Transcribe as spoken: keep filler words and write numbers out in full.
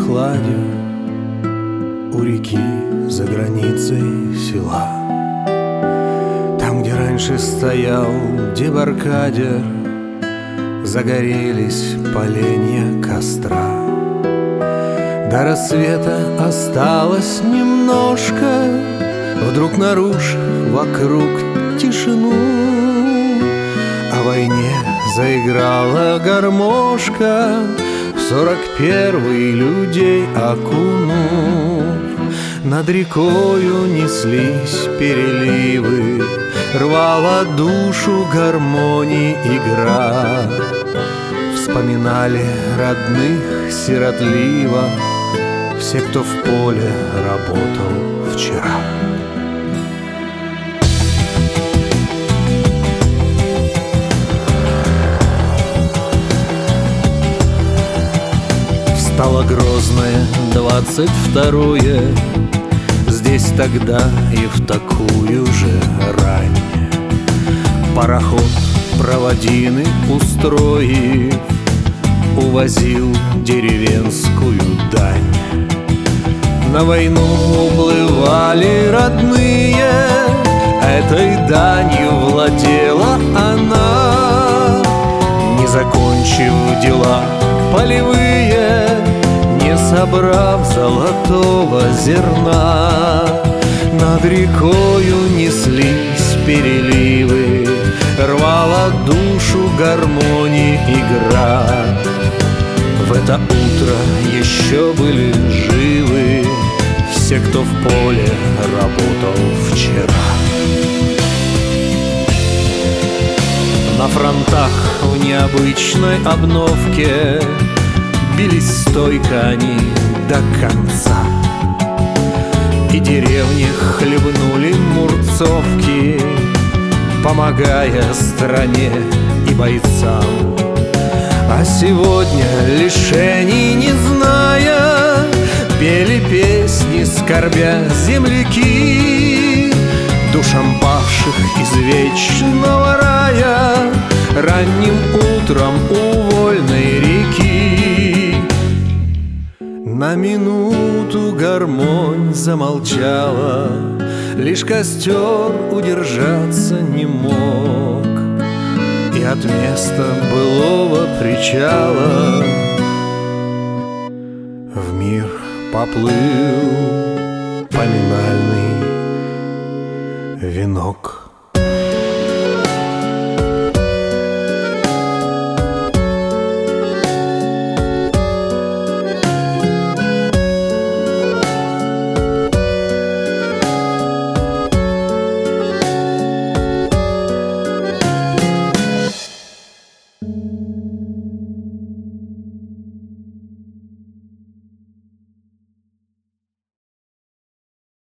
прохладе у реки за границей села, там, где раньше стоял дебаркадер, загорелись поленья костра. До рассвета осталось немножко, вдруг нарушив вокруг тишину, о войне заиграла гармошка, в сорок первый людей окунув. Над рекою неслись переливы, рвала душу гармонии игра. Вспоминали родных сиротливо все, кто в поле работал вчера. Стало грозное двадцать второе, здесь тогда и в такую же рань пароход проводины устроив увозил деревенскую дань. На войну уплывали родные, этой данью владела она, не закончив дела полевые, не собрав золотого зерна. Над рекою неслись переливы, рвала душу гармонии игра. В это утро еще были живы все, кто в поле работал вчера. На фронтах в необычной обновке бились стойко они до конца, и деревни хлебнули мурцовки, помогая стране и бойцам. А сегодня, лишений не зная, пели песни, скорбя земляки, душам павших из вечного рая ранним утром у вольной реки. На минуту гармонь замолчала, лишь костер удержаться не мог, и от места былого причала в мир поплыл поминальный венок.